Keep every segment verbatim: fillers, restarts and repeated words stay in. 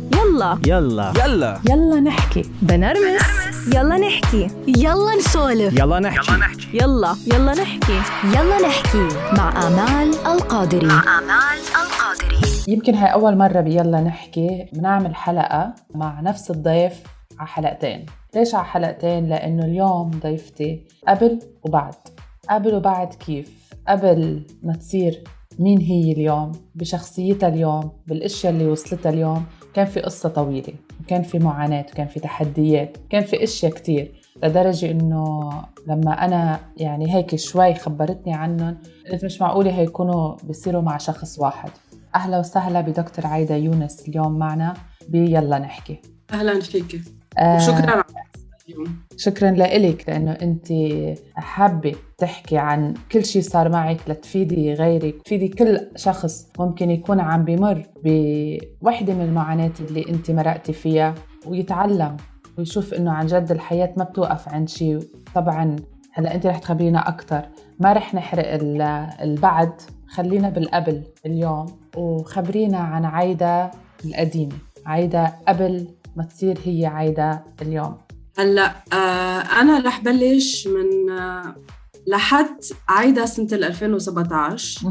يلا يلا يلا يلا نحكي. بنرمس. يلا نحكي. يلا نسولف. يلا نحكي يلا يلا نحكي. يلا نحكي مع آمال القادري. مع آمال القادري. يمكن هاي أول مرة بيلا نحكي بنعمل حلقة مع نفس الضيف على حلقتين. ليش على حلقتين؟ لأنه اليوم ضيفتي قبل وبعد. قبل وبعد كيف؟ قبل ما تصير مين هي اليوم، بشخصيتها اليوم، بالاشياء اللي وصلتها اليوم، كان في قصة طويلة وكان في معاناة وكان في تحديات، كان في اشياء كتير، لدرجة انه لما انا يعني هيك شوي خبرتني عنهم قلت مش معقولة هيكونوا بيصيروا مع شخص واحد. اهلا وسهلا بدكتور عايدة يونس اليوم معنا بيلا نحكي. اهلا فيك آه وشكرا على اليوم. شكرا لإلك لأنه أنت حابة تحكي عن كل شيء صار معك لتفيدي غيرك، تفيدي كل شخص ممكن يكون عم بمر بوحدة من المعاناة اللي أنت مرقتي فيها ويتعلم ويشوف أنه عن جد الحياة ما بتوقف عند شيء. طبعا هلأ أنت رح تخبرينا أكتر، ما رح نحرق البعد، خلينا بالقبل اليوم وخبرينا عن عايدة القديمة، عايدة قبل ما تصير هي عايدة اليوم. هلا آه أنا رح بلش من آه لحد عايدة سنة ألفين وسبعة عشر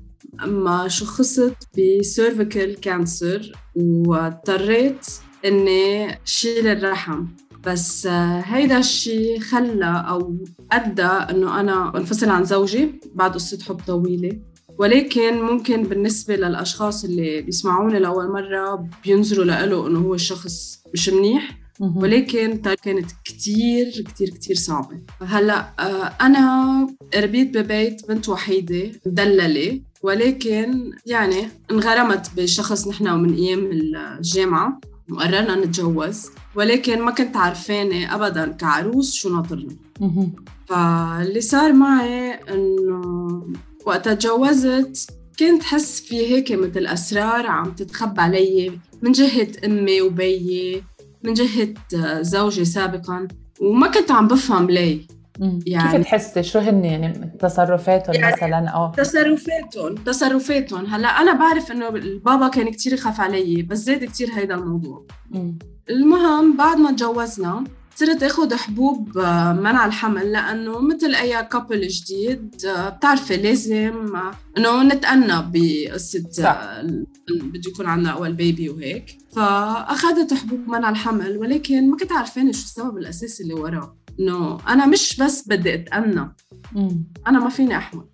أما شخصت بسيرفيكال كانسر واضطريت إني شيل الرحم. بس آه هيدا الشيء خلى أو أدى إنه أنا انفصل عن زوجي بعد قصة حب طويلة. ولكن ممكن بالنسبة للأشخاص اللي بيسمعوني لأول مرة بينظروا لقاله إنه هو الشخص مش منيح، ولكن كانت كتير كتير كتير صعبة. هلأ أنا ربيت ببيت بنت وحيدة مدللة، ولكن يعني انغرمت بشخص نحن من أيام الجامعة وقررنا نتجوز، ولكن ما كنت عارفاني أبداً كعروس شو ناطرني. فاللي صار معي إنه وقت تجوزت كنت حس في هيك مثل أسرار عم تتخبى علي من جهة أمي وبيي، من جهة زوجي سابقاً، وما كنت عم بفهم ليه. يعني كيف تحسي؟ شو هن يعني تصرفاتهم يعني مثلاً؟ أو تصرفاتهم تصرفاتهم هلأ أنا بعرف إنه البابا كان كتير يخاف علي، بس زاد كتير هيدا الموضوع. مم. المهم بعد ما تجوزنا صرت أخذ حبوب منع الحمل، لأنه مثل أي كابل جديد بتعرفي لازم إنه نتأنى بقصة بده يكون عنا أول بيبي وهيك. فأخذت حبوب منع الحمل، ولكن ما كنت عارفين شو السبب الأساسي اللي وراه. إنه أنا مش بس بدي أتأنى، أنا ما فيني أحمل.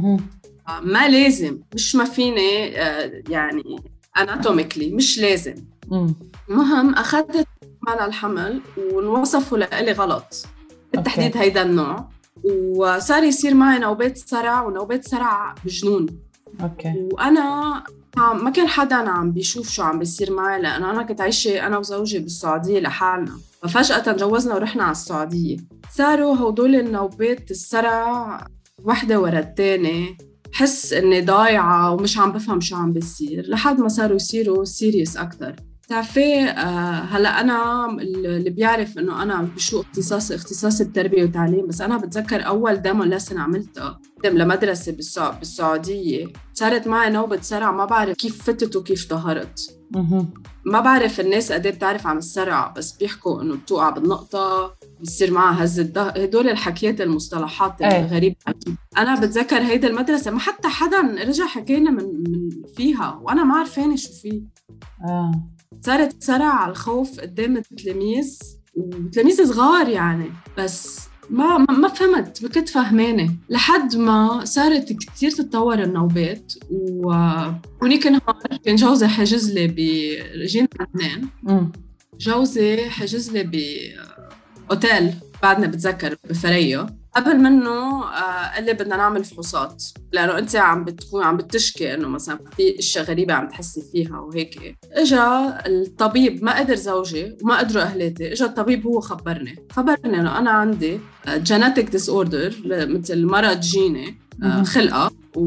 ما لازم، مش ما فيني يعني أناتوميكلي مش لازم. المهم أخذت منع الحمل ونوصفوا لإلي غلط بالتحديد هيدا النوع، وصار يصير معي نوبات صرع ونوبات صرع بجنون. أوكي. وأنا ما كان حدا عم بيشوف شو عم بيصير معي، لأنه أنا كنت عايشة أنا وزوجي بالسعودية لحالنا، ففجأة تجوزنا ورحنا على السعودية. صاروا هدول النوبات الصرع واحدة ورا التانية، حس إني ضايعة ومش عم بفهم شو عم بيصير، لحد ما صاروا يصيروا سيريس أكتر. تعرفي آه هلا انا اللي بيعرف انه انا بشو اختصاص اختصاص التربيه والتعليم، بس انا بتذكر اول ديمو لسن عملتها قدام لمدرسه بالسعوديه صارت معي نوبه صرع، ما بعرف كيف فتت وكيف ظهرت. ما بعرف الناس قد ايه بتعرف عن الصرع، بس بيحكوا انه بتوقع بالنقطه، بيصير معها هزه ظهر، هدول الحكيات المصطلحات الغريبه. انا بتذكر هيدا المدرسه ما حتى حدا رجع حكينا من, من فيها، وانا ما عارفاني شو فيه. اه صارت صرع على الخوف قدام التلاميذ وتلاميذ صغار يعني، بس ما ما فهمت، ما كنت فهمانة لحد ما صارت كتير تتطور النوبات. وهونيك نهار كان جوزي حجز لي برجين لبنان، جوزي حجز لي بأوتيل بعدنا بتذكر بفرية. قبل منه قال لي بدنا نعمل فحوصات، لأنه أنت عم بتكون عم بتشكي إنه مثلا في أشياء غريبة عم تحسي فيها وهيك. إجا الطبيب، ما قدر زوجي وما قدروا أهلاتي، إجا الطبيب هو خبرني خبرني إنه أنا عندي genetic disorder مثل مرض جيني خلقة،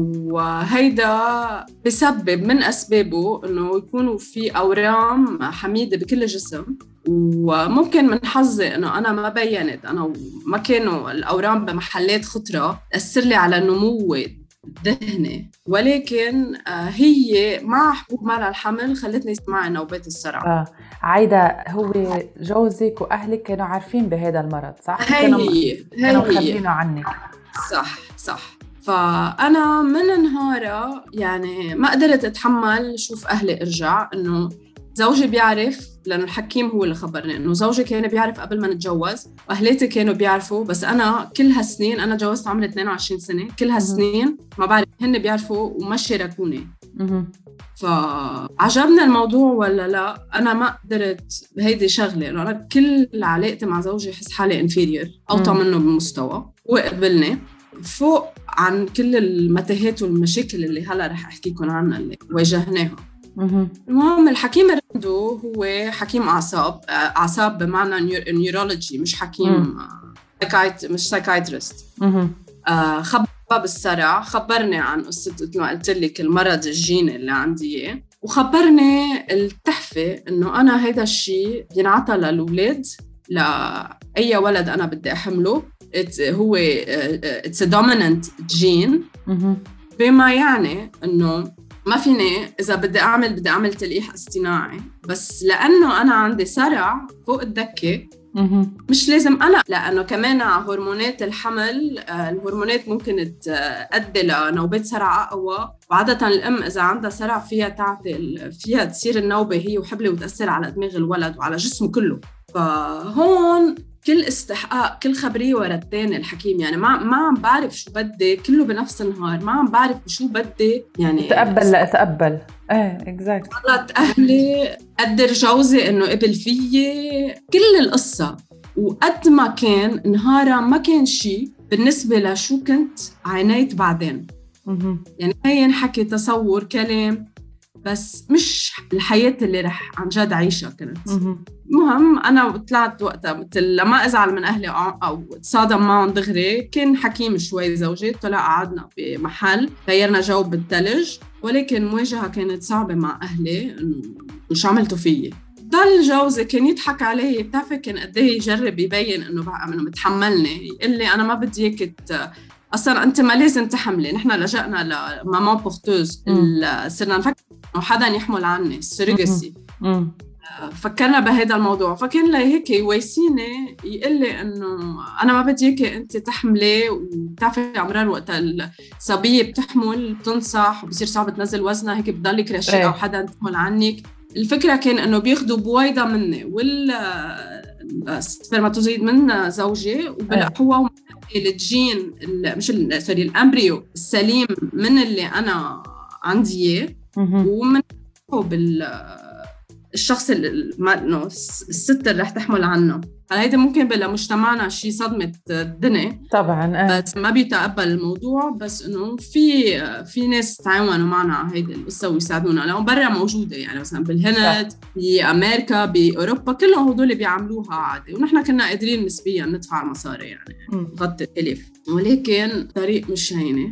وهيدا بسبب من أسبابه إنه يكونوا في أورام حميدة بكل الجسم. وممكن من حظي إنه أنا ما بيّنت، أنا ما كانوا الأورام بمحلات خطرة تأثر لي على نمو دهنة، ولكن هي مع حبوب منع الحمل خلتني اسمع نوبات الصرع. آه. عايدة، هو جوزك وأهلك كانوا عارفين بهذا المرض صح؟ هي كانوا هي كانوا مخبينه عنك. صح صح. فأنا من نهارها يعني ما قدرت أتحمل شوف أهلي أرجع، إنه زوجي بيعرف، لأنه الحكيم هو اللي خبرني إنه زوجي كان بيعرف قبل ما نتجوز، وأهليتي كانوا بيعرفوا، بس أنا كل هالسنين أنا جوزت عمري اثنين وعشرين سنة، كل هالسنين ما بعرف هن بيعرفوا وما شاركوني. فعجبني الموضوع ولا لا؟ أنا ما قدرت، هيدي شغلة إنه أنا كل علاقتي مع زوجي حس حالي انفيريور، أوطى منه بالمستوى، وقبلني فوق عن كل المتاهات والمشاكل اللي هلا رح أحكيكم عنها اللي واجهناها. المهم الحكيم رندو هو حكيم أعصاب، أعصاب بمعنى نيورولوجي، مش حكيم سايكايت مش سايكايترست. خبر بالصرع، خبرني عن قصة مثل ما قلت لك المرض الجيني اللي عندي إياه، وخبرني التحفة إنه أنا هيدا الشيء بينعطى للولاد، لأي ولد أنا بدي أحمله. هو it's a dominant gene، بما يعني إنه ما فيني إذا بدي أعمل بدي أعمل تلقيح اصطناعي، بس لأنه أنا عندي صرع فوق الدكة مش لازم أنا، لأنه كمان هرمونات الحمل، الهرمونات ممكن تؤدي لنوبات صرع أقوى، وعادة الأم إذا عندها صرع فيها تعطي فيها تصير النوبة هي وحبلة وتأثر على دماغ الولد وعلى جسمه كله. فهون كل استحقاق كل خبرية ورا التاني الحكيم، يعني ما ما عم بعرف شو بدي، كله بنفس النهار ما عم بعرف شو بدي، يعني تقبل لا تقبل. ايه اكزاكت. غلط أهلي، قدر جوزي إنه قبل فيي، كل القصة. وقد ما كان نهارا ما كان شيء بالنسبة لشو كنت عانيت بعدين. يعني هي ينحكي تصور كلام، بس مش الحياة اللي رح عن جد عيشها كانت. مهم أنا طلعت وقتها مثل لما أزعل من أهلي أو تصادم معهم دغري، كان حكيم شوي زوجي، طلع قعدنا بمحل غيرنا جو بالثلج، ولكن مواجهة كانت صعبة مع أهلي إنه مش عملتوا فيي. ضل جوزي كان يضحك علي، بتعرفي كان قد ايه يجرب يبين إنه بقى إنه متحملني، يقول لي أنا ما بدي إياك أصلاً أنت ما لازم تحملي، نحن لجأنا لماما بورتوز، صرنا نفكر إنه حدا يحمل عني السيرجسي، فكرنا بهذا الموضوع. فكان لي هيك يويسيني يقول لي إنه أنا ما بدي إياك أنت تحملي، وبتعرفي عمران وقت الصبية بتحمل بتنصح وبصير صعب تنزل وزنها، هيك بضلك رشيقة أو حدا تحمل عنك. الفكرة كان إنه بياخدوا بويضة مني والسpermatozoid من زوجي، وبالقوة الجين مش سوري الأمبريو السليم من اللي أنا عندي إياه، ومن بال الشخص اللي الست اللي رح تحمل عنه. هلا هيدا ممكن بلا مجتمعنا شيء صدمة الدنيا طبعا، اه. بس ما بيتقبل الموضوع، بس انه في في ناس تعاونوا معنا على هيدي القصة ويساعدونا، لأنه برا موجودة، يعني مثلا بالهند، بأمريكا، بأوروبا، كلهم هدول بيعملوها عادي، ونحن كنا قادرين نسبيا ندفع المصاري يعني غطي التكاليف. ولكن طريق مش هينة.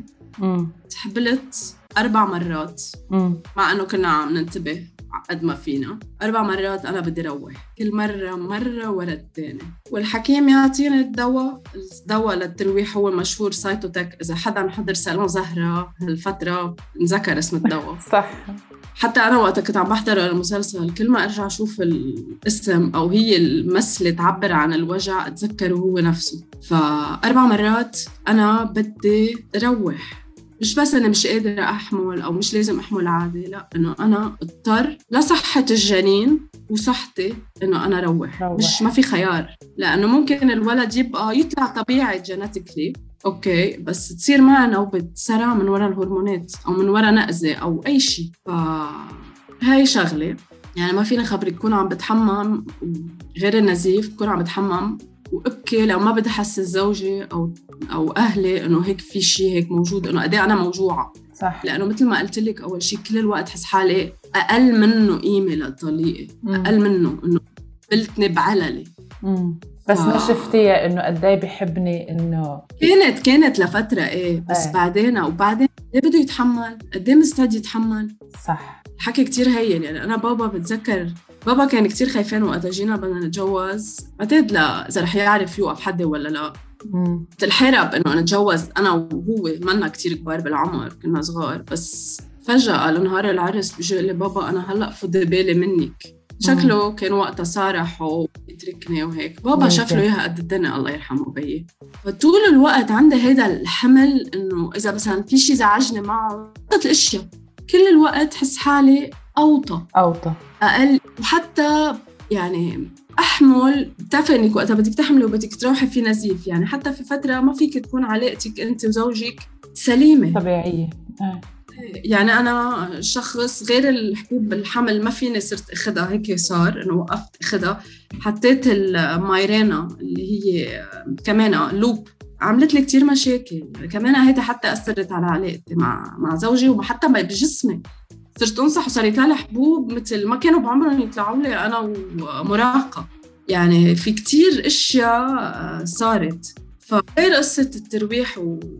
تحبلت أربع مرات مم. مع أنه كنا عم ننتبه قد ما فينا. أربع مرات أنا بدي روح، كل مرة مرة ورا الثاني، والحكيم يعطيني الدواء. الدواء للترويح هو المشهور سايتوتك، إذا حدا حضر سالون زهرة هالفترة نذكر اسم الدواء. صح. حتى أنا وقت كنت عم بحضر المسلسل كل ما أرجع أشوف الاسم أو هي المثلة تعبر عن الوجع أتذكره هو نفسه. فأربع مرات أنا بدي روح، مش بس أنا مش قادرة أحمل أو مش لازم أحمل عادي، لا، إنه أنا اضطر لصحة الجنين وصحتي إنه أنا روح. روح مش ما في خيار، لأنه ممكن الولد يبقى يطلع طبيعي جيناتيكلي أوكي، بس تصير معنا نوبة صرع من وراء الهرمونات أو من وراء نقزة أو أي شيء. فهاي شغلة يعني ما فينا خبرك كون عم بتحمم غير النزيف، كون عم بتحمم وأبكي لو ما بدي أحسس زوجي أو أو أهلي إنه هيك في شيء هيك موجود، إنه قدي أنا موجوعة. صح. لأنه مثل ما قلت لك أول شيء كل الوقت حس حالي أقل منه قيمة للطليقة، أقل منه إنه قلتني بعللي. مم. بس ف... ما شفتيها إنه قدي بيحبني إنه كانت كانت لفترة إيه، بس أي. بعدين وبعدين قدي بده يتحمل، قدي مستعد يتحمل. صح. حكي كتير هين. يعني أنا بابا بتذكر بابا كان كتير خايفين وقت جينا بدنا نتجوز، بعتقد لا إذا رح يعرف يوقف حدي ولا لا. مم. الحرب إنه نتجوز أنا وهو منا كتير كبار بالعمر، كنا صغار، بس فجأة لنهار العرس بيجي لي بابا أنا هلأ فضي بالي منك. شكله كان وقتها صارح ويتركني وهيك. بابا شاف له إياها قد الدنيا الله يرحمه بيي. فطول الوقت عندي هيدا الحمل إنه إذا مثلا في شي زعجني معه قطة الأشياء كل الوقت حس حالي أوطى أوطى أقل. وحتى يعني أحمل، بتعرفي إنك وقتها بدك تحملي وبدك تروحي في نزيف، يعني حتى في فترة ما فيك تكون علاقتك أنت وزوجك سليمة طبيعية. آه. يعني أنا شخص غير الحبوب الحمل ما فيني صرت أخدها، هيك صار إنه وقفت أخدها. حطيت المايرينا اللي هي كمان لوب، عملت لي كتير مشاكل كمان هيدا، حتى أثرت على علاقتي مع مع زوجي وحتى بجسمي. صرت أنصح وصار يطلع حبوب مثل ما كانوا بعمرهم يطلعوا لي أنا ومراهقة. يعني في كتير أشياء صارت. فغير قصة الترويح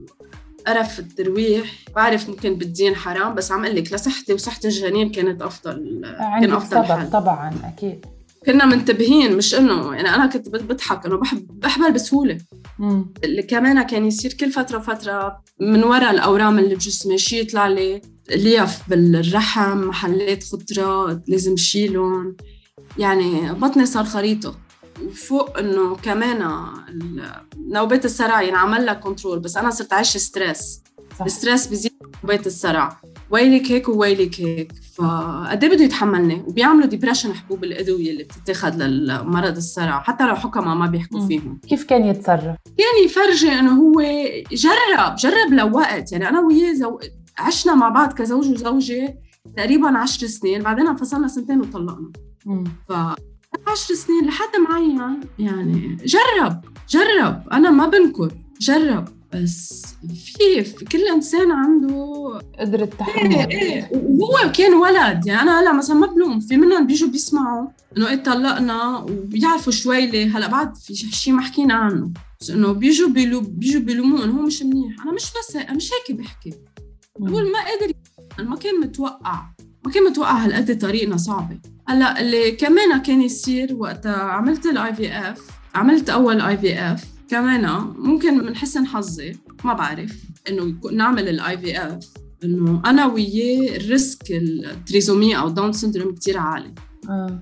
وقرف الترويح، بعرف ممكن بالدين حرام، بس عم قلك لصحتي وصحة الجنين كانت أفضل. كان أفضل حل طبعاً أكيد. كنا منتبهين، مش إنه يعني أنا كنت بضحك إنه بحب بحبل بسهولة. مم. اللي كمان كان يصير كل فترة فترة من وراء الأورام اللي بجسمي شي يطلع لي ليف بالرحم، محلات خضراء لازم شيلون، يعني بطني صار خريطة. وفوق إنه كمان نوبات الصرع ينعمل لها كنترول، بس أنا صرت عايشة ستريس. الستريس بيزيد نوبات الصرع، ويلك هيك وويلك هيك. فقدي بده يتحملني، وبيعملوا ديبريشن حبوب الأدوية اللي بتتاخد للمرض الصرع، حتى لو حكمة ما بيحكوا فيهم. كيف كان يتصرف؟ كان يفرجي إنه هو جرب جرب لوقت. يعني أنا وياه زو... عشنا مع بعض كزوج وزوجة تقريباً عشر سنين، بعدين انفصلنا سنتين وطلقنا. ف عشر سنين لحد معين. يعني جرب جرب أنا ما بنكر، جرب. بس في, في كل إنسان عنده قدرة تحمل. إيه إيه. وهو كان ولد، يعني أنا هلا مثلا ما بلوم، في منهم بيجوا بيسمعوا إنه إيه طلقنا وبيعرفوا شوي ليه هلا بعد في شيء ما حكينا عنه، بس إنه بيجوا بيلو بيجوا بيلومون هو مش منيح. أنا مش بس مش هيك بحكي، بقول ما قادر، ما كان متوقع ما كان متوقع هالقد طريقنا صعبة. هلا اللي كمان كان يصير وقتها عملت الاي في اف، عملت اول اي في اف كمان، ممكن من حسن حظي ما بعرف انه نعمل الاي في اف، انه انا وياه الريسك التريزومي او داون سيندروم كتير عالي. آه.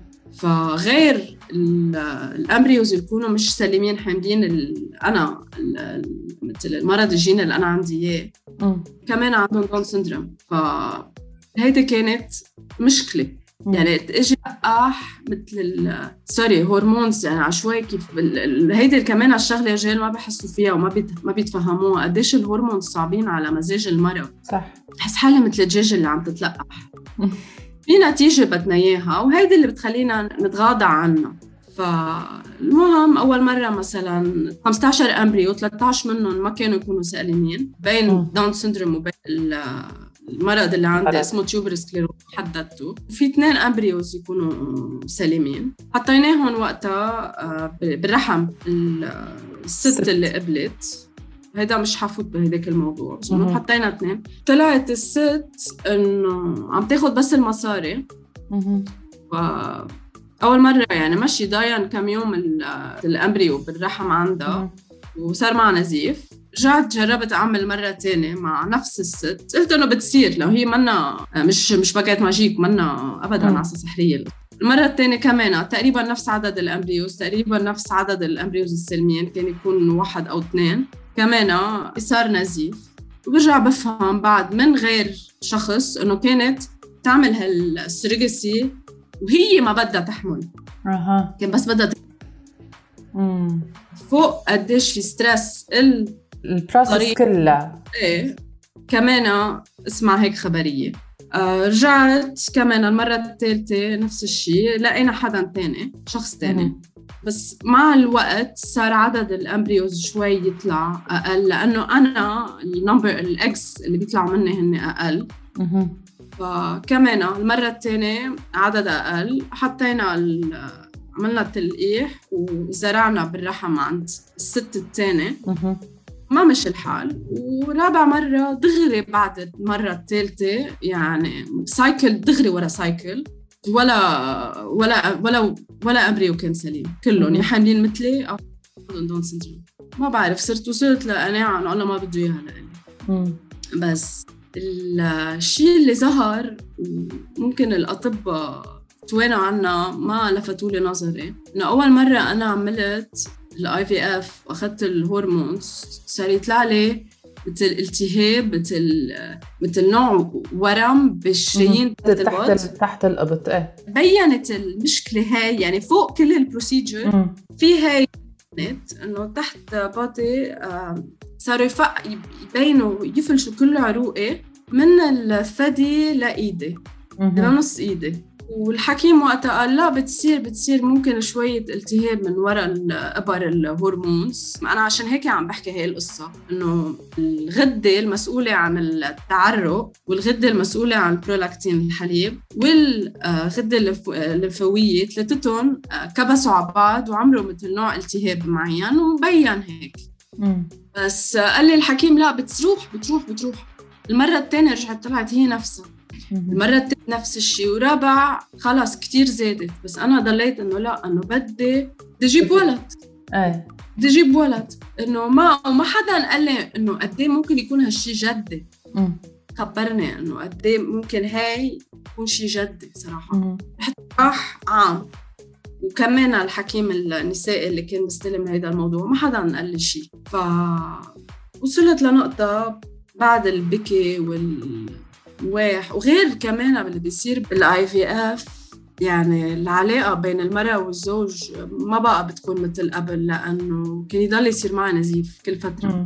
فغير الامبريوز يكونوا مش سليمين حاملين انا مثل المرض الجيني اللي انا عندي اياه، كمان عندهم داون سيندروم. فهيدي كانت مشكله. يعني اجي لقاح مثل سوري هرمونز يعني عشوائي كيف هيدي كمان الشغله الرجال ما بحسوا فيها وما بيت ما بيتفهموها قديش الهرمونز صعبين على مزاج المرأة. صح. بحس حالي مثل الدجاجه اللي عم تتلقح. في نتيجه بدنا اياها وهيدي اللي بتخلينا نتغاضى عنها. فالمهم اول مره مثلا خمسة عشر امبريو ثلاثة عشر منهم ما كانوا يكونوا سالمين، بين داون سيندروم وبين المرض اللي عندي اسمه تيوبر سكليروز حددته، في اثنين امبريوز يكونوا سليمين. حطيناهم وقتها بالرحم الست اللي قبلت، هيدا مش حفوت بهداك الموضوع، بس انه حطينا اثنين. طلعت الست انه عم تاخد بس المصاري. اها اول مره يعني مشي ضاين كم يوم الامبريو بالرحم عندها وصار معها نزيف. رجعت جربت اعمل مره تانية مع نفس الست، قلت انه بتصير لو هي منا مش مش بقيت ماجيك، منا ابدا عصا سحريه. المره الثانيه كمان تقريبا نفس عدد الامبريوز، تقريبا نفس عدد الامبريوز السلميين، كان يكون واحد او اثنين، كمان صار نزيف. وبرجع بفهم بعد من غير شخص انه كانت تعمل هالسريجسي وهي ما بدها تحمل. اها كان بس بدها امم فوق قديش في ستريس ال البروسس كلها. ايه كمان اسمع هيك خبريه. آه رجعت كمان المره الثالثه نفس الشيء، لقينا حدا تاني، شخص تاني. مم. بس مع الوقت صار عدد الامبريوز شوي يطلع اقل، لانه انا النمبر الاكس اللي بيطلعوا مني هن اقل. مم. فكمان المره الثانيه عدد اقل. حطينا عملنا التلقيح وزرعنا بالرحم عند الست الثانيه، ما مش الحال. ورابع مرة دغري بعد المرة الثالثة، يعني سايكل دغري ورا سايكل، ولا ولا ولا ولا أمري وكان سليم كلهم يا حاملين مثلي أو دون سندروم. ما بعرف صرت وصلت لقناعة إنه الله ما بده إياها لإلي. بس الشيء اللي ظهر ممكن الأطباء توانوا عنه ما لفتوا لي نظري، إنه أول مرة أنا عملت الاي في اف واخذت الهرمونز صار يطلع لي مثل التهاب، مثل مثل نوع ورم بالشرايين تحت تحت, تحت القبط. ايه بينت المشكله هاي يعني فوق كل البروسيجر في هاي انه تحت باطي صاروا يبينوا يفلشوا كل عروقي من الثدي لايدي لنص ايدي. والحكيم وقتها قال لا بتصير بتصير ممكن شوية التهاب من وراء الإبر الهرمونز. أنا عشان هيك عم بحكي هاي القصة، إنه الغدة المسؤولة عن التعرق والغدة المسؤولة عن البرولاكتين الحليب والغدة الليمفاوية ثلاثتهم كبسوا على بعض وعملوا مثل نوع التهاب معين ومبين هيك. مم. بس قال لي الحكيم لا بتروح بتروح بتروح. المرة الثانية رجعت طلعت هي نفسها، المرة الثانية نفس الشيء، ورابع خلاص كتير زادت. بس أنا ضليت إنه لا إنه بدي بدي أجيب ولد، أي بدي أجيب ولد. إنه ما وما حدا قال لي إنه قديه ممكن يكون هالشي جدي. خبرني إنه قديه ممكن هاي يكون شي جدي صراحة. رحت راح عام وكمان الحكيم النسائي اللي كان مستلم هيدا الموضوع ما حدا قال لي شي. فوصلت لنقطة بعد البكي وال واح وغير كمان اللي بيصير بالاي في اف، يعني العلاقه بين المراه والزوج ما بقى بتكون مثل قبل، لانه كان يضل يصير معي نزيف كل فتره.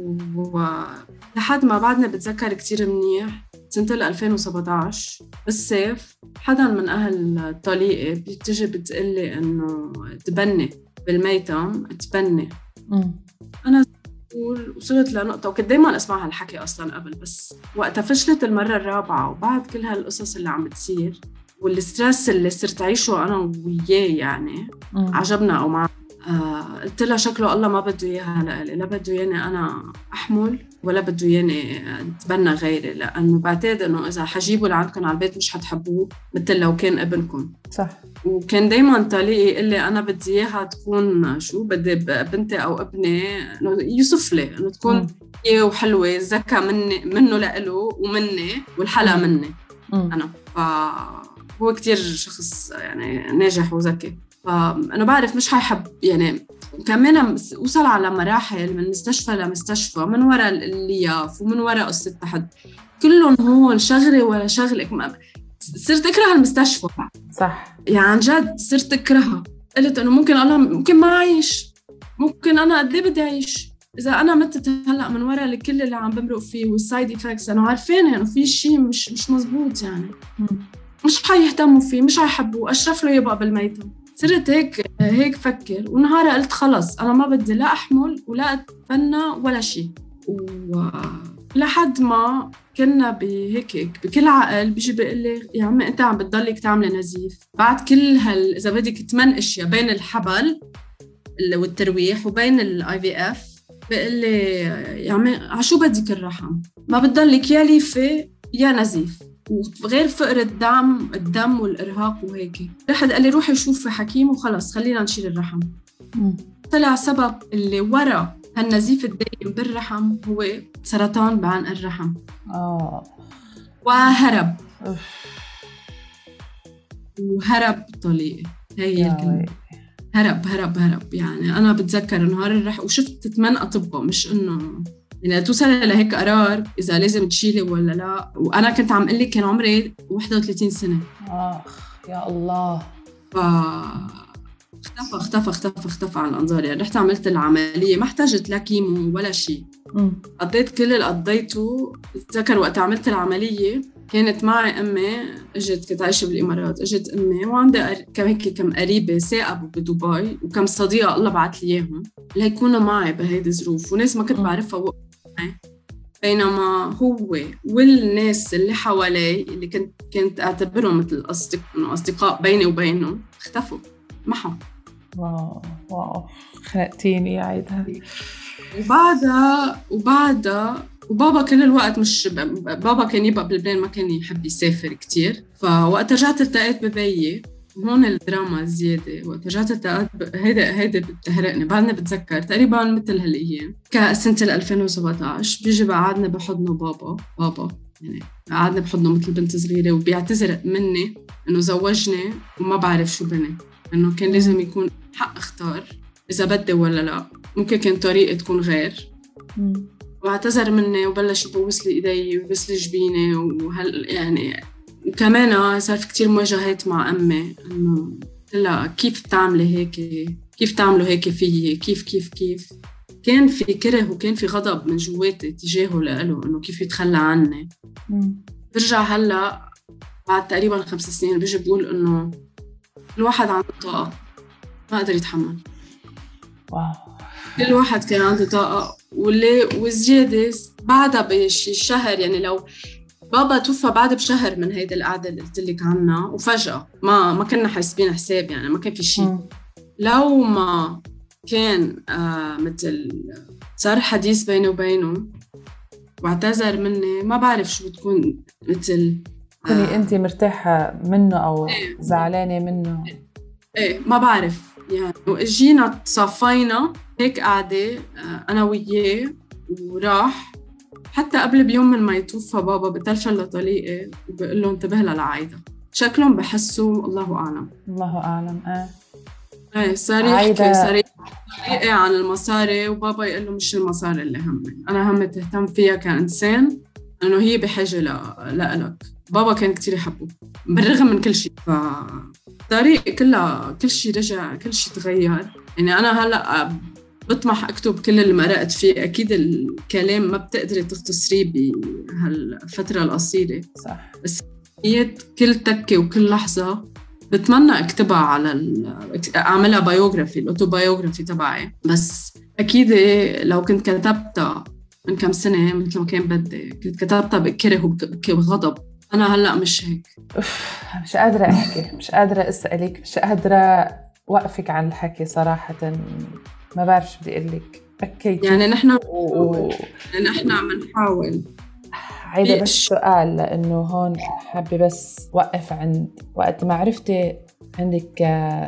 ولحد ما بعدنا بتذكر كتير منيح سنه ألفين وسبعطعش بالصيف حدا من اهل طليقي بتجي بتقلي انه تبني بالميتم تبني. انا وصلت لنقطة وكنت دايما أسمع هالحكي أصلاً قبل، بس وقتها فشلت المرة الرابعة وبعد كل هالقصص اللي عم بتصير والسترس اللي صرت عيشه أنا وياه يعني م. عجبنا أو مع آه قلت لها شكله الله ما بده إياها لألي، لا بده ياني أنا أحمل ولا بده ياني أتبنى غيري، لأنه بعتقد أنه إذا حجيبه لعندكم على البيت مش حتحبوه مثل لو كان ابنكم. صح. وكان دايما طليقي يقول لي أنا بدي إياها تكون شو بدي بنتي أو ابني إنه يوصف لي إنه تكون هي وحلوة زكا مني منه لإله ومني والحلا مني م. أنا. فهو كتير شخص يعني ناجح وذكي، فأنا بعرف مش حيحب يعني. كمان وصل على مراحل من مستشفى لمستشفى من وراء اللياف ومن وراء قصة تحت كلهم هون شغلي ولا شغلك. صرت أكره المستشفى. صح يعني عن جد صرت أكرهها. قلت إنه ممكن الله ممكن ما أعيش، ممكن أنا قد إيه بدي أعيش إذا أنا متت هلأ من وراء الكل اللي عم بمرق فيه والسايد إفكتس. أنا عارفين إنه في شيء مش مش مزبوط يعني م. مش حيهتموا فيه مش حيحبوه أشرف له يبقى بالميتم. صرت هيك هيك فكر ونهارا قلت خلص أنا ما بدي لا أحمل ولا أتبنى ولا شيء. ولحد ما كنا بهيك بكل عقل بيجي بيقول لي يا عمي أنت عم بتضلك تعملي نزيف بعد كل هال إذا بدك ثمان أشياء بين الحبل والترويح وبين الاي في اف. بيقول لي يا عمي عشو بدك الرحم ما بتضلك يا ليفة يا نزيف وغير فقر الدم الدم والإرهاق وهيك. رحت قال لي روحي شوفي حكيم وخلص خلينا نشيل الرحم. م. طلع سبب اللي ورا هالنزيف الدائم بالرحم هو سرطان بعنق الرحم. آه. وهرب وهرب طليقي. هي الكلمة هرب هرب هرب. يعني أنا بتذكر نهار الرح وشفت ثمان أطباء مش إنه يعني توصل لهيك قرار إذا لازم تشيلي ولا لا. وأنا كنت عم قلي كان عمري واحد وثلاثين سنة. آخ يا الله. ف اختفى اختفى اختفى اختفى عن الأنظار. يعني رحت عملت العملية ما احتاجت لا كيمو ولا شيء. قضيت كل اللي قضيته. اتذكر وقت عملت العملية كانت معي أمي اجت كنت عايشة بالإمارات. اجت أمي وعندي كم هيك كم قريبة ثاقبوا بدبي وكم صديقة الله بعت لي إياهم اللي هيكونوا معي بهيدي الظروف وناس ما كنت بعرفها وقت معي. بينما هو والناس اللي حوالي اللي كنت كنت أعتبرهم مثل أصدقاء أصدقاء بيني وبينهم اختفوا معهم. واو واو خنقتيني يا عيدها. وبعدها وبعدها وبابا كل الوقت مش بابا كان يبقى بلبنان، ما كان يحب يسافر كتير. فوقت رجعت التقيت ببيي، هون الدراما زيادة. وقت رجعت التقيت ب... هيدا هيدا بتهرقني، بعدني بتذكر تقريبا مثل هالأيام كسنة ألفين وسبعة عشر بيجي بعدنا بحضنه بابا بابا يعني قعدنا بحضنه مثل بنت صغيرة، وبيعتذر مني إنه زوجني وما بعرف شو بني، إنه كان لازم يكون حق اختار إذا بدي ولا لا، ممكن كان طريقة تكون غير. واعتذر مني وبلش يبوس لي ايدي ويبوس لي جبيني وهل يعني. وكمان صار في كتير مواجهات مع امي، انه قلتلها كيف بتعملي هيك، كيف تعملوا هيك فيي، كيف كيف كيف كان في كره وكان في غضب من جواتي تجاهه لإله، انه كيف يتخلى عني. برجع هلا بعد تقريبا خمس سنين بيجي بقول انه الواحد عنده طاقه ما قدر يتحمل. واو. كل واحد كان عنده طاقة واللي وزيادة بعدها بشي شهر. يعني لو بابا توفى بعد بشهر من هيدا القعدة اللي قلت لك عنها، وفجأة ما ما كنا حاسبين حساب، يعني ما كان في شيء. لو ما كان آه مثل صار حديث بيني وبينه واعتذر مني، ما بعرف شو بتكون مثل آه كني أنت مرتاحة منه أو ايه زعلانة منه. ايه ما بعرف يعني. وإجينا تصافينا هيك قاعدة أنا وياه، وراح حتى قبل بيوم من ما يتوفى بابا بتلفن لطليقي وبقول له انتبه لعايدة. شكلهم بحسوا الله أعلم الله أعلم. آه ايه صار يحكي صار يحكي عن المصاري، وبابا يقول له مش المصاري اللي همي، أنا همي تهتم فيها كإنسان، إنه هي بحاجة لألك. بابا كان كتير يحبه بالرغم من كل شيء. فطريق كلها كل شيء رجع، كل شيء تغير. يعني أنا هلأ بطمح أكتب كل اللي مرقت فيه. أكيد الكلام ما بتقدري تختصريه بهالفترة القصيرة، صح. بس كل تكة وكل لحظة بتمنى أكتبها على ال... أعملها بايوغرافي، الأوتوبايوغرافي تبعي. بس أكيد لو كنت كتبتها من كم سنة مثل ما كان بدي، كنت كتبتها بكره وبغضب. أنا هلأ مش هيك. مش قادرة أحكي، مش قادرة أسألك، مش قادرة وقفك عن الحكي صراحة. ما بعرف شو بدي أقولك. أكيد يعني نحن و... نحن عم نحاول. عايدة بس سؤال، لأنه هون حابة بس وقف عند وقت ما عرفتي عندك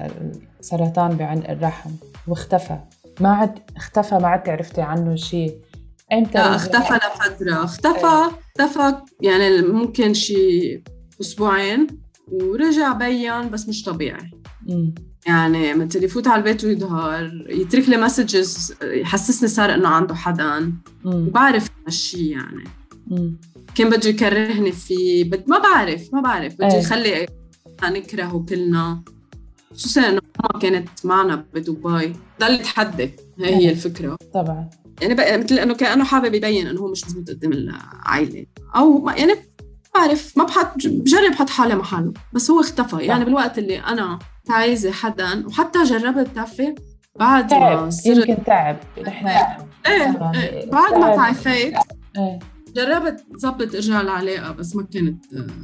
سرطان بعنق الرحم واختفى. ما عاد اختفى، ما عاد عرفتي عنه شيء. امتى اختفى لفترة؟ اختفى اختفى يعني ممكن شي أسبوعين ورجع بيان، بس مش طبيعي. م. يعني مثل يفوت على البيت ويظهر، يترك لي مسجز يحسسني صار إنه عنده حدا، وبعرف هالشي يعني. م. كان بده يكرهني فيه، بد ما بعرف ما بعرف بده يخلي نكرهه كلنا، خصوصا إنه ماما كانت معنا بدبي. ضل يتحدى، هي هي الفكرة طبعا. يعني بقى مثل إنه كأنه حابب يبين إنه هو مش مزبوط قدام العائلة، أو ما يعني بعرف، ما بحط بجرب حط حالي محله. بس هو اختفى يعني بالوقت اللي أنا عايزة حدا. وحتى جربت تعرفي بعد ما صرت يمكن تعب نحن ايه, ايه بعد ما تعافيت ايه جربت زبط ارجع العلاقة، بس ما كانت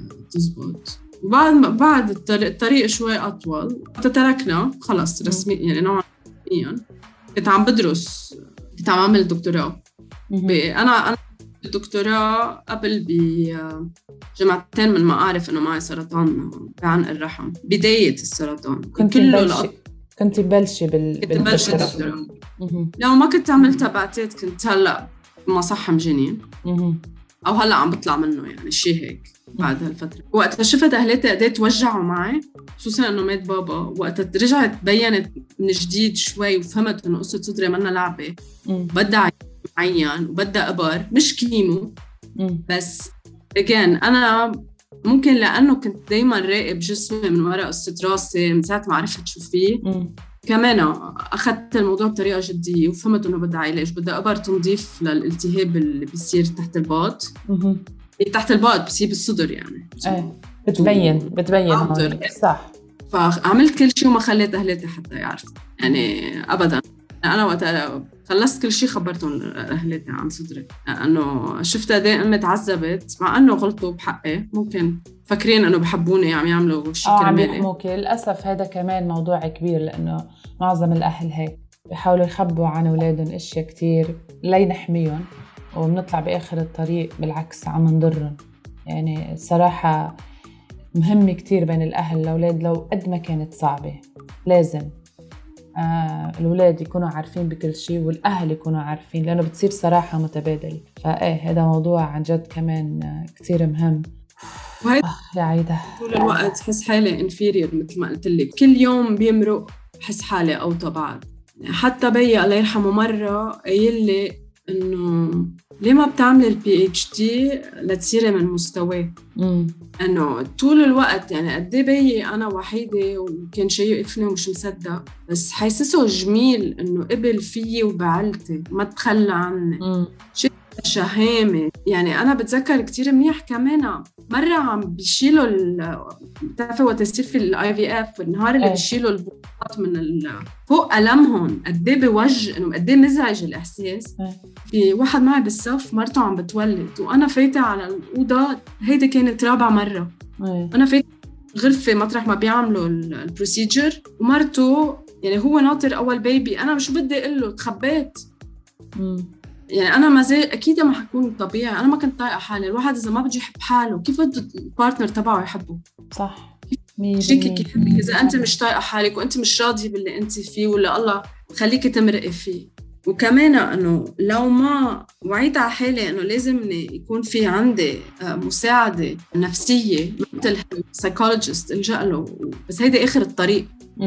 تزبط. وبعد ما بعد الطريق, الطريق شوي أطول تتركنا خلص رسمي يعني نوعا رسميا. كنت عم بدرس، كنت عم أعمل دكتوراه. أنا أنا الدكتوراه قبل بجمعتين من ما أعرف إنه معي سرطان بعنق الرحم، بداية السرطان. كنت بلشي كنت بلشي بال كنت بلشي الدكتوراه. لو ما كنت عملتها بعتقد كنت هلأ مصحم جنين، أو هلأ عم بطلع منه يعني شيء هيك. بعد هالفترة وقت شفت أهلاتي قديت وجعوا معي، خصوصا إنه مات بابا. وقت رجعت بينت من جديد شوي وفهمت إنه قصة صدري منا لعبة، بدها معين وبدها إبر مش كيمو. بس رجعن أنا ممكن لأنه كنت دايما راقب جسمي من وراء قصة راسي من ساعة ما عرفت شو فيه. كمان أخذت الموضوع بطريقة جدية وفهمت إنه بدها علاج، بدها إبر تنظيف للالتهاب اللي بيصير تحت الباط. تحت الباط بصير بالصدر يعني. ايه بتبين بتبين هون صح. فعملت كل شيء وما خليت أهلاتي حتى يعرفوا يعني أبداً. أنا وقت خلصت كل شيء خبرتهم أهلاتي عن صدري، لأنه شفتها دي أمي تعذبت، مع أنه غلطوا بحقي. ممكن فكرين أنه بحبوني عم يعملوا شيء كرمالي. عم يحموك. للأسف هذا كمان موضوع كبير، لأنه معظم الأهل هيك بيحاولوا يخبوا عن أولادهم أشياء كتير لينحميهم. وبنطلع بآخر الطريق بالعكس عم نضرن. يعني الصراحة مهم كتير بين الأهل والأولاد، لو قد ما كانت صعبة لازم آه الأولاد يكونوا عارفين بكل شيء والأهل يكونوا عارفين، لأنه بتصير صراحة متبادلة. فإيه هذا موضوع عن جد كمان كتير مهم. وهيدا آه يا عيدة طول الوقت حس حالي انفيريور مثل ما قلت لك، كل يوم بيمرق حس حالي أوطى بعد. حتى بيي الله يرحمه مرة قايل لي إنه ليه ما بتعملي البي اتش دي لتصيري من مستواه. إنه طول الوقت يعني قد ايه بيي أنا وحيدة وكان شايفني ومش مصدق، بس حيسسه جميل إنه قبل فيي وبعلتي ما تخلى عني. شيء شهامة. يعني أنا بتذكر كتير منيح كمان مرة عم بيشيلوا بتعرفي وقت يصير في الاي في اف النهار اللي بيشيلوا البوقات من فوق ألمهم قد ايه بوجه، إنه قد ايه مزعج الإحساس. في واحد معي بالصف مرته عم بتولد وأنا فايتة على الأوضة، هيدي كانت رابع مرة أنا فايتة غرفة مطرح ما بيعملوا البروسيجر، ومرته يعني هو ناطر أول بيبي، أنا مش بدي أقول له تخبيت. يعني أنا ما زي أكيد ما حكون طبيعي، أنا ما كنت طايقة حالي. الواحد إذا ما بده يحب حاله كيف بده البارتنر تبعه يحبه؟ صح. شريكك يحبك إذا أنت مش طايقة حالك وأنت مش راضية باللي أنت فيه، ولا الله خليكي تمرقي فيه. وكمان إنه لو ما وعيت على حالي إنه لازم يكون في عندي مساعدة نفسية مثل سايكولوجيست الجأ له، بس هيدا آخر الطريق.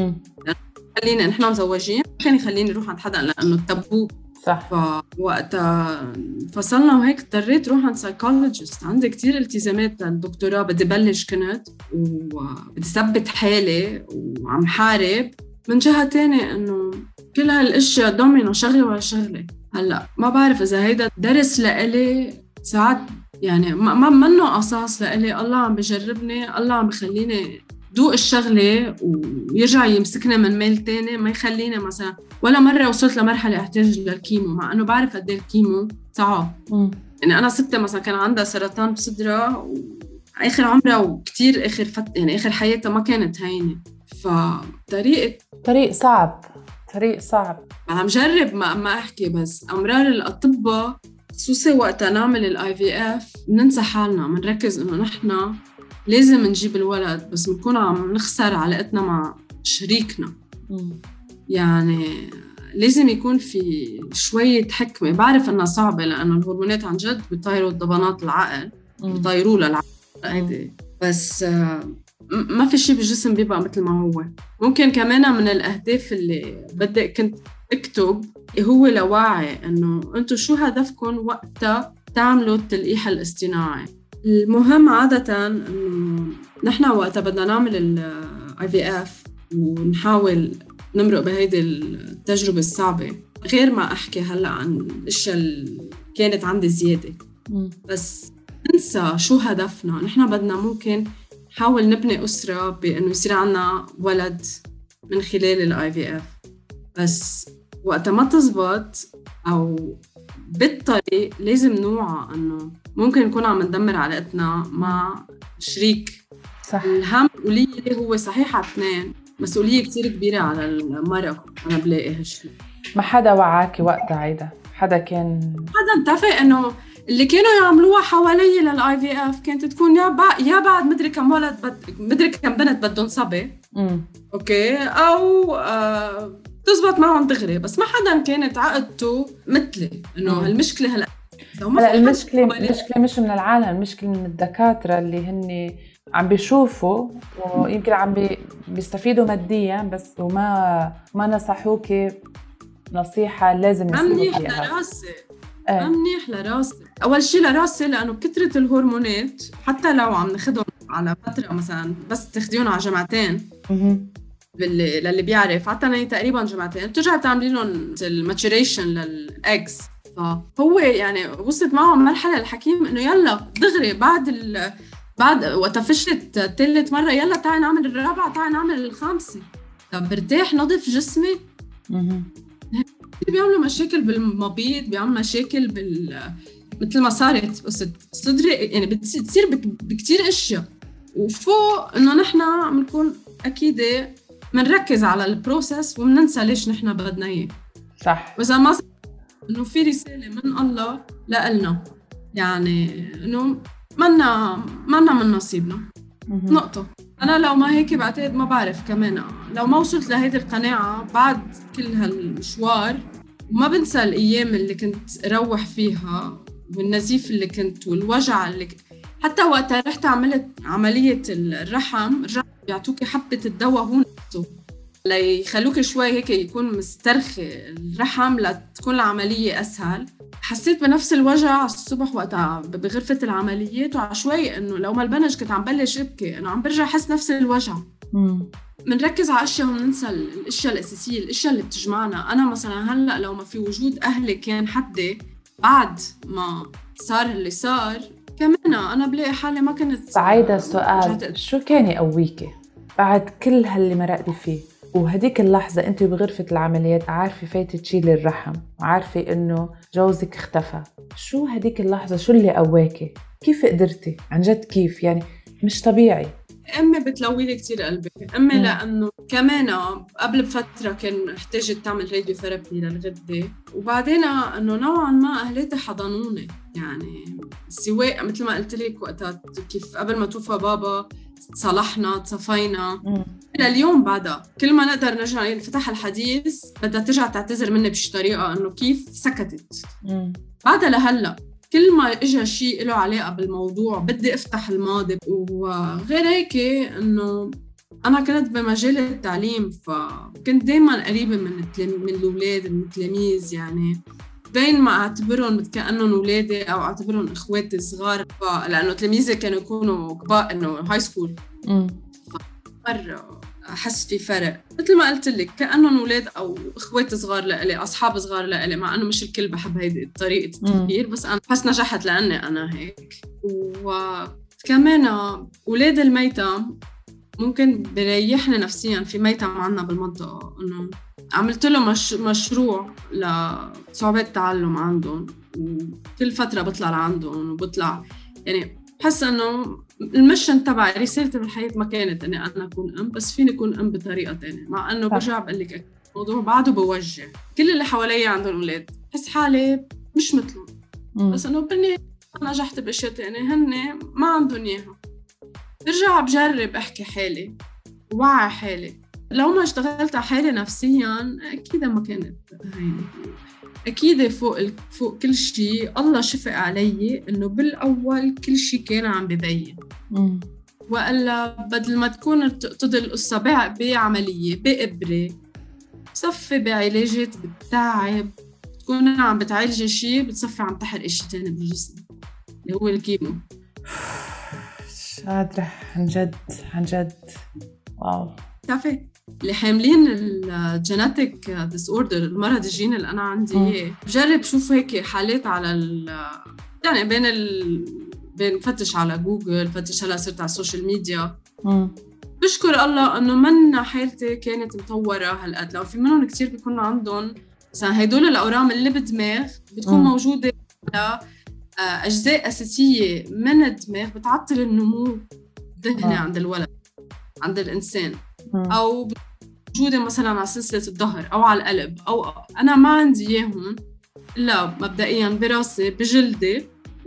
خلينا نحن مزوجين كان يخليني أروح عند حدا لأنه التابو. صح. فوقتها فصلنا وهيك اضطريت روح عند سايكولوجيست. عندي كتير التزامات للدكتوراه بدي بلش كنت وبدي ثبت حالي وعم حارب. من جهة تانية إنه كل هالاشياء دومينو شغلة ولا شغلة. هلأ ما بعرف إذا هيدا درس لإلي ساعات، يعني ما منه أساس لإلي. الله عم بجربني، الله عم بخليني دوق الشغلة ويرجع يمسكنا من ميل تاني، ما يخلينا مثلا ولا مرة وصلت لمرحلة احتاج للكيمو، مع أنه بعرف قد ايه الكيمو صعب. م. يعني أنا ستة مثلا كان عندها سرطان بصدرها آخر عمرها وكتير آخر فت... يعني آخر حياتها ما كانت هينة. فطريقة طريق صعب طريق صعب عم جرب ما, ما أحكي. بس أمرار الأطباء خصوصي وقتها نعمل الاي في اف بننسى حالنا، بنركز إنه نحنا لازم نجيب الولد، بس بنكون عم نخسر علاقتنا مع شريكنا. م. يعني لازم يكون في شوية حكمة. بعرف أنها صعبة لأنه الهرمونات عن جد بيطيروا الضبانات العقل، بيطيروا للعقل، بس ما في شيء بالجسم بيبقى مثل ما هو. ممكن كمان من الأهداف اللي بدي كنت أكتب هو لوعي أنه أنتوا شو هدفكم وقتها تعملوا التلقيح الاصطناعي. المهم عادة أنه نحن وقتها بدنا نعمل ال آي في إف ونحاول نمرق بهيدي التجربة الصعبة، غير ما أحكي هلأ عن الأشياء اللي كانت عندي زيادة. م. بس ننسى شو هدفنا. نحن بدنا ممكن نحاول نبني أسرة بأنه يصير عنا ولد من خلال ال آي في إف، بس وقتها ما تزبط أو بالطريق لازم نوعى أنه ممكن نكون عم ندمر علاقتنا مع شريك. صح. الهم وليه هو صحيح على اثنين، مسؤولية كتير كبيرة على المرأة. أنا بلاقي هالشيء. ما حدا وعاكي وقتها عيدة؟ حدا كان حدا متفق إنه اللي كانوا يعملوها حوالي للآي في إف كانت تكون يا بعد يا بعد مدري كم ولد بد... مدري كم بنت بدهم صبي. امم أوكي، أو آه... تزبط معهم دغري. بس ما حدا كانت عقدته مثلي إنه هالمشكلة هلا. هلا المشكلة المشكلة مش من العالم، المشكلة من الدكاترة اللي هن عم بيشوفوا ويمكن عم بي... بيستفيدوا ماديا بس وما ما نصحوكي نصيحة لازم يسمعوا فيها. منيح لراسي ايه. منيح لراسي. أول شيء لراسي لأنه كترة الهرمونات حتى لو عم ناخدهم على فترة مثلا بس تاخديهم على جمعتين باللي للي بيعرف حتى أنا تقريبا جمعتين بترجع تعملي لهم الماتوريشن للإكس. فهو يعني وصلت معهم مرحلة الحكيم إنه يلا دغري بعد ال بعد وقت فشلت تالت مرة يلا تعال نعمل الرابعة تعال نعمل الخامسة. طب برتاح نظف جسمي. بيعملوا مشاكل بالمبيض، بيعملوا مشاكل بال مثل ما صارت بس صدري يعني بتصير بكتير اشياء. وفوق انه نحن بنكون اكيد بنركز على البروسس وبننسى ليش نحن بدنا اياه. صح. واذا ما إنه في رسالة من الله لإلنا، يعني إنه منا منا من نصيبنا نقطة. أنا لو ما هيك بعتقد ما بعرف كمان لو ما وصلت لهيدي القناعة بعد كل هالمشوار. وما بنسى الأيام اللي كنت أروح فيها والنزيف اللي كنت والوجع اللي كنت. حتى وقتها رحت عملت عملية الرحم رجعوا يعطوكي حبة الدواء هون ليخلوك شوي هيك يكون مسترخي الرحم لتكون العملية أسهل. حسيت بنفس الوجع الصبح وقتها بغرفة العمليات، وعشوي إنه لو ما البنج كنت عم بلش أبكي إنه عم برجع أحس نفس الوجع. منركز على أشياء وننسى الأشياء الأساسية، الأشياء اللي بتجمعنا. أنا مثلا هلأ لو ما في وجود أهلي كان حدي بعد ما صار اللي صار كمان أنا بلاقي حالي ما كنت سعيدة. سؤال، شو كان يقويكي بعد كل هاللي مرقتي فيه وهديك اللحظة أنت بغرفة العمليات عارفة فايتة تشيلي الرحم وعارفة إنه جوزك اختفى؟ شو هديك اللحظة، شو اللي قواكي؟ كيف قدرتي؟ عن جد كيف؟ يعني مش طبيعي. أمي بتلوي لي كتير قلبي. أمي م. لأنه كمان قبل بفترة كان احتاجت تعمل راديو ثيرابي للغدة، وبعدين إنه نوعاً ما أهلاتي حضنوني. يعني سواء مثل ما قلت لك وقتها كيف قبل ما توفى بابا تصالحنا تصفينا إلى اليوم بعدها كل ما نقدر نرجع نفتح الحديث بدها ترجع تعتذر مني بشي طريقة إنه كيف سكتت م. بعدها لهلأ كل ما إجا شيء له علاقة بالموضوع بدي أفتح الماضي. وغير هيك إنه أنا كنت بمجال التعليم فكنت دايماً قريبة من من الأولاد من التلاميذ، يعني بين ما أعتبرهم كأنهم أولادي أو أعتبرهم إخواتي صغار لأنه تلاميذي كانوا يكونوا كبار إنه هاي سكول. مرة أحس في فرق مثل ما قلت لك كأنهم أولاد أو إخواتي صغار لإلي، أصحاب صغار لإلي، مع أنه مش الكل بحب هيدي طريقة التفكير بس أنا بحس نجحت لأني أنا هيك. وكمان أولاد الميتة ممكن بريحني نفسياً. في ميتة عنا بالمنطقة إنه عملت له مش مشروع لصعوبات التعلم عندهم وكل فترة بطلع لعندهم وبطلع، يعني بحس إنه المشن تبعي رسالتي بالحياة ما كانت إني أنا أكون أم، بس فيني أكون أم بطريقة تانية. مع إنه برجع بقول لك الموضوع بعده بوجه كل اللي حوالي عندهم أولاد بحس حالي مش مثلهم، بس إنه بالنهاية أنا نجحت بأشياء تانية هن ما عندهم إياها. برجع بجرب أحكي حالي وعي حالي. لو ما اشتغلت على حالي نفسياً أكيد ما كانت هيني. أكيد فوق فوق كل شيء الله شفق علي إنه بالأول كل شيء كان عم ببين، وإلا بدل ما تكون تقضي القصة بعملية بإبرة بصفي بعلاجات بتتعب، تكون عم بتعالج شيء بتصفي عم تحرق شيء تاني بالجسم اللي هو الكيمو. مش قادرة عن جد عن جد. واو. تعرفي اللي حاملين الجيناتيك ديس اوردر المرض الجيني اللي انا عندي اياه بجرب شوف هيك حالات على ال يعني بين ال بين فتش على جوجل فتش هلا صرت على السوشيال ميديا. مم. بشكر الله انه من حالتي كانت مطوره هالقد. لو في منهم كتير بيكونوا عندهم مثلا هدول الاورام اللي بالدماغ بتكون مم. موجوده على اجزاء اساسيه من الدماغ بتعطل النمو الذهني عند الولد عند الانسان، أو موجودة مثلاً على سلسلة الظهر أو على القلب، أو أنا ما عندي إياهم إلا مبدئياً براسي بجلدي.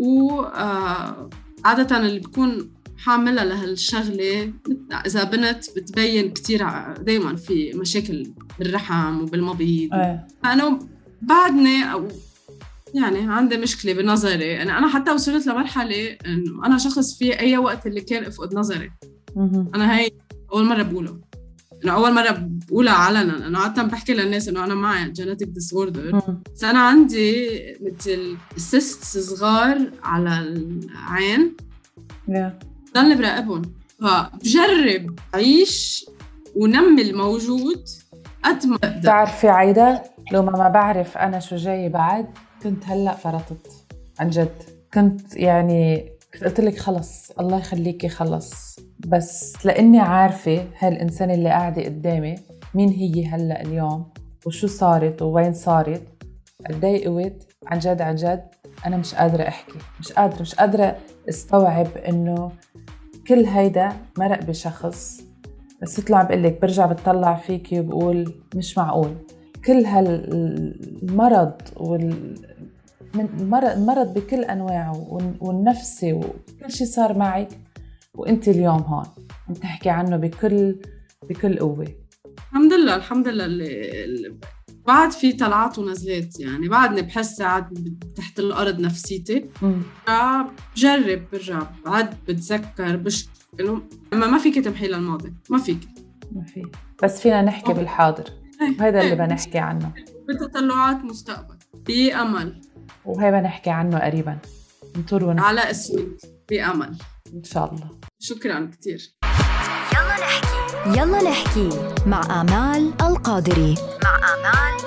وعادة اللي بكون حاملة لهالشغلة إذا بنت بتبين كتير دايماً في مشاكل بالرحم وبالمبيض. أه. أنا بعدني أو يعني عندي مشكلة بنظري، يعني أنا حتى وصلت لمرحلة إنه أنا شخص في أي وقت اللي كان أفقد نظري. أنا هاي أول مرة بقوله، أنا أول مرة بقولها علنا. أنا عادة بحكي للناس إنه أنا معي genetic disorder، بس أنا عندي مثل cysts صغار على العين ضلني براقبهم. فبجرب أعيش ونمي الموجود قد ما أقدر. تعرفي عايدة لو ما, ما بعرف أنا شو جاي بعد كنت هلأ فرطت عن جد. كنت يعني قلت لك خلص الله يخليكي خلص، بس لأني عارفة هالإنسان اللي قاعدة قدامي مين هي هلأ اليوم وشو صارت ووين صارت قدي قوت. عن جد عن جد أنا مش قادرة أحكي، مش قادرة مش قادرة استوعب إنه كل هيدا مرق بشخص. بس يطلع بقلك برجع بتطلع فيكي وبقول مش معقول. كل هالمرض وال المرض المرض بكل أنواعه والنفسي وكل شيء صار معك وأنت اليوم هون عم تحكي عنه بكل بكل قوة. الحمد لله الحمد لله اللي بعد في طلعات ونزلات، يعني بعدني بحس ساعات تحت الأرض نفسيتي. بجرب برجع بعد بتذكر بشكل أما ما فيك تمحي للماضي، ما فيك ما في، بس فينا نحكي أوه. بالحاضر. وهذا اللي بنحكي عنه، بتطلعات مستقبل بأمل، وهي بنحكي عنه قريبا نطور على اسمك بأمل إن شاء الله. شكرا كتير. يلا نحكي يلا نحكي مع آمال القادري. مع آمال